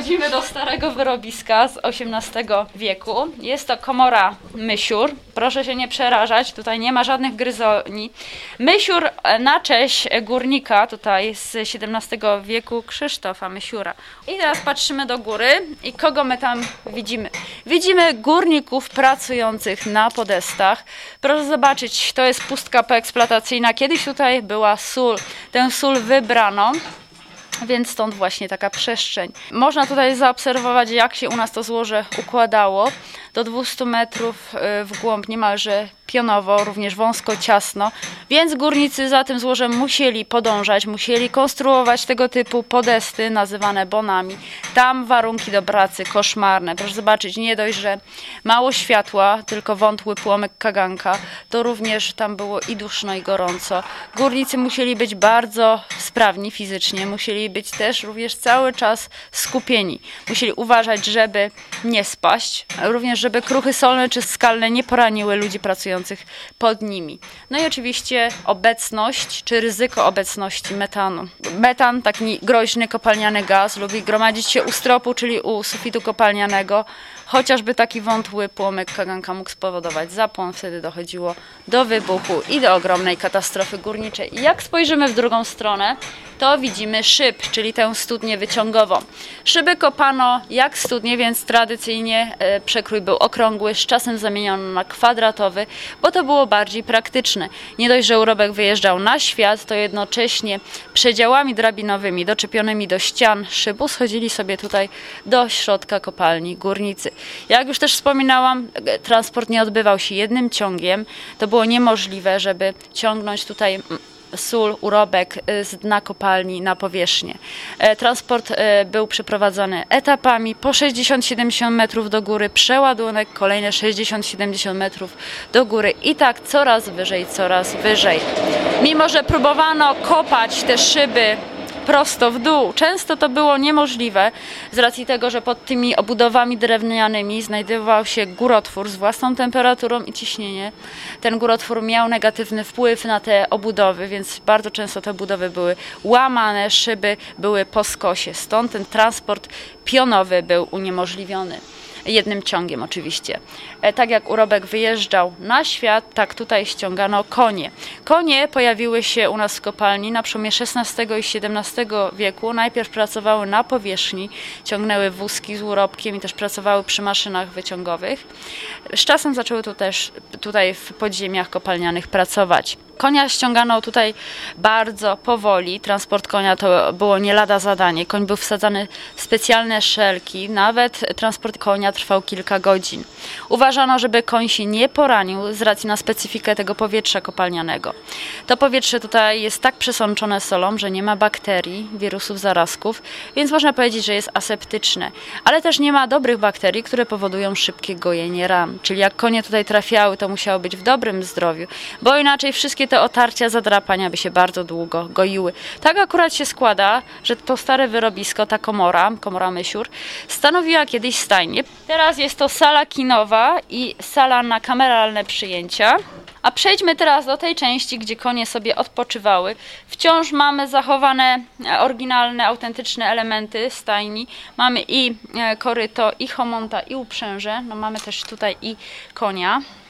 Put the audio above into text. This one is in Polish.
Wchodzimy do starego wyrobiska z XVIII wieku. Jest to komora Mysiur. Proszę się nie przerażać, tutaj nie ma żadnych gryzoni. Mysiur na cześć górnika tutaj z XVII wieku Krzysztofa Mysiura. I teraz patrzymy do góry i kogo my tam widzimy? Widzimy górników pracujących na podestach. Proszę zobaczyć, to jest pustka poeksploatacyjna. Kiedyś tutaj była sól. Tę sól wybrano. Więc stąd właśnie taka przestrzeń. Można tutaj zaobserwować, jak się u nas to złoże układało. Do 200 metrów w głąb niemalże pionowo, również wąsko, ciasno. Więc górnicy za tym złożem musieli podążać, musieli konstruować tego typu podesty nazywane bonami. Tam warunki do pracy koszmarne. Proszę zobaczyć, nie dość, że mało światła, tylko wątły płomyk kaganka, to również tam było i duszno, i gorąco. Górnicy musieli być bardzo sprawni fizycznie, musieli być też również cały czas skupieni. Musieli uważać, żeby nie spaść, również żeby kruchy solne czy skalne nie poraniły ludzi pracujących pod nimi. No i oczywiście obecność czy ryzyko obecności metanu. Metan, taki groźny kopalniany gaz, lubi gromadzić się u stropu, czyli u sufitu kopalnianego. Chociażby taki wątły płomyk kaganka mógł spowodować zapłon, wtedy dochodziło do wybuchu i do ogromnej katastrofy górniczej. I jak spojrzymy w drugą stronę, to widzimy szyb, czyli tę studnię wyciągową. Szyby kopano jak studnie, więc tradycyjnie przekrój był okrągły, z czasem zamieniono na kwadratowy, bo to było bardziej praktyczne. Nie dość, że urobek wyjeżdżał na świat, to jednocześnie przedziałami drabinowymi doczepionymi do ścian szybu schodzili sobie tutaj do środka kopalni górnicy. Jak już też wspominałam, transport nie odbywał się jednym ciągiem. To było niemożliwe, żeby ciągnąć tutaj sól, urobek z dna kopalni na powierzchnię. Transport był przeprowadzany etapami, po 60-70 metrów do góry, przeładunek, kolejne 60-70 metrów do góry i tak coraz wyżej, coraz wyżej. Mimo że próbowano kopać te szyby prosto w dół. Często to było niemożliwe z racji tego, że pod tymi obudowami drewnianymi znajdował się górotwór z własną temperaturą i ciśnienie. Ten górotwór miał negatywny wpływ na te obudowy, więc bardzo często te budowy były łamane, szyby były po skosie. Stąd ten transport pionowy był uniemożliwiony. Jednym ciągiem oczywiście. Tak jak urobek wyjeżdżał na świat, tak tutaj ściągano konie. Konie pojawiły się u nas w kopalni na przełomie XVI i XVII wieku. Najpierw pracowały na powierzchni, ciągnęły wózki z urobkiem i też pracowały przy maszynach wyciągowych. Z czasem zaczęły tu też tutaj w podziemiach kopalnianych pracować. Konia ściągano tutaj bardzo powoli. Transport konia to było nie lada zadanie. Koń był wsadzany w specjalne szelki. Nawet transport konia trwał kilka godzin. Uważano, żeby koń się nie poranił z racji na specyfikę tego powietrza kopalnianego. To powietrze tutaj jest tak przesączone solą, że nie ma bakterii, wirusów, zarazków, więc można powiedzieć, że jest aseptyczne. Ale też nie ma dobrych bakterii, które powodują szybkie gojenie ran. Czyli jak konie tutaj trafiały, to musiało być w dobrym zdrowiu, bo inaczej wszystkie te otarcia, zadrapania by się bardzo długo goiły. Tak akurat się składa, że to stare wyrobisko, ta komora Mysiur, stanowiła kiedyś stajnię. Teraz jest to sala kinowa i sala na kameralne przyjęcia. A przejdźmy teraz do tej części, gdzie konie sobie odpoczywały. Wciąż mamy zachowane oryginalne, autentyczne elementy stajni. Mamy i koryto, i homonta, i uprzęże. No mamy też tutaj i konia.